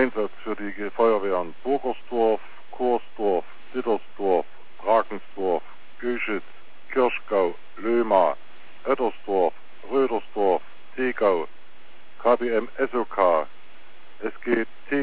Einsatz für die Feuerwehren Burgersdorf, Korsdorf, Dittersdorf, Drakensdorf, Göschitz, Kirchgau, Löma, Oettersdorf, Rödersdorf, Tegau, KBM SOK, SG